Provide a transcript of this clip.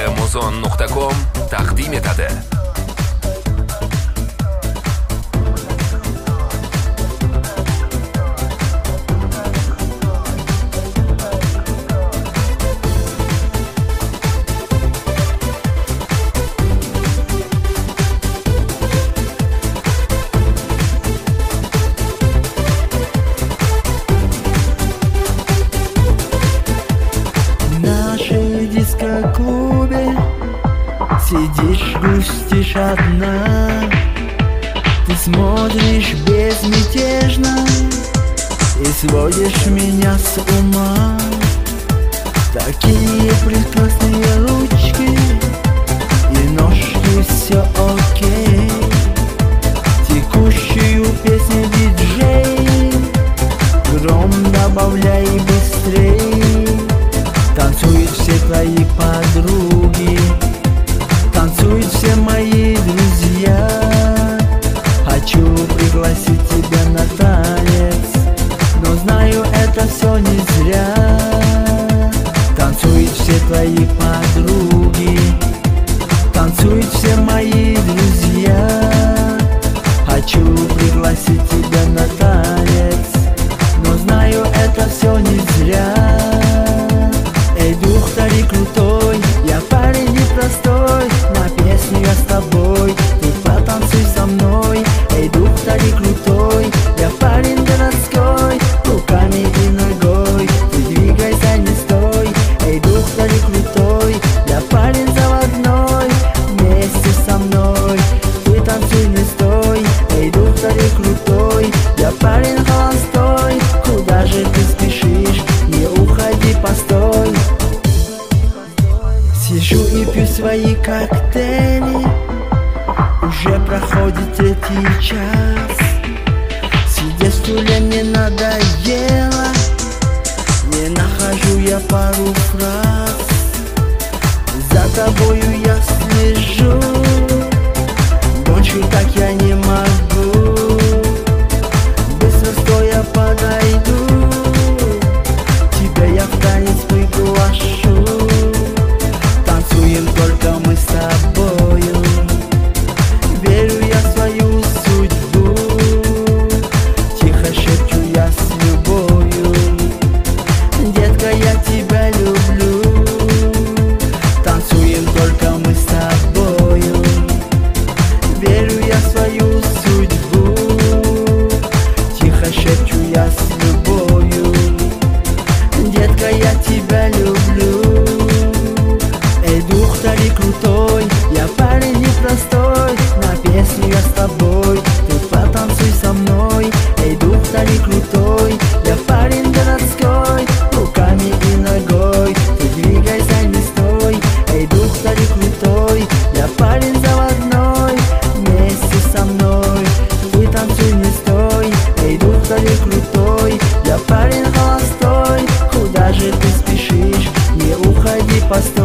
muzon.com taqdim etadi. Диско-клубе сидишь, грустишь одна. Ты смотришь безмятежно и сводишь меня с ума. Такие прекрасные ручки и ножки, все окей. Текущую песню диджей гром добавляй быстрей. Танцуют все твои подруги, танцуют все мои друзья. Хочу пригласить тебя на танец, но знаю, это все не зря. Танцуют все твои подруги, танцуют все мои друзья. Хочу пригласить тебя на танец, но знаю, это все не зря. Эй, дух тари крутой, я парень непростой, на песню я с тобой, ты потанцуй со мной. Эй, дух тари крутой, я парень городской, руками и ногой, ты двигайся, не стой. Эй, дух тари крутой, я парень заводной, вместе со мной, ты танцуй, не стой. Эй, дух тари крутой, я парень холостой, куда же ты спешишь, не уходи, постой. Сижу и пью свои коктейли, уже проходит третий час. Сидя в стуле мне надоело, не нахожу я пару фраз. За тобою я слежу, больше так я не могу. Быстро стоя подойду, тебя я в танец приглашу. Танцуем только мы с тобою, верю я в свою судьбу. Тихо шепчу я с любовью, детка, я тебя люблю. Танцуем только мы с тобою, верю я в свою судьбу. Тихо шепчу я с любовью, детка, я тебя люблю. Эй, дух тари крутой, я парень непростой, на песню я с тобой, ты потанцуй со мной. Эй, дух тари крутой, я парень городской, руками и ногой, ты двигайся, не стой. Эй, дух тари крутой, я парень заводной, вместе со мной, ты танцуй, не стой. Эй, дух тари крутой, я парень холостой, куда же ты спешишь, не уходи, постой.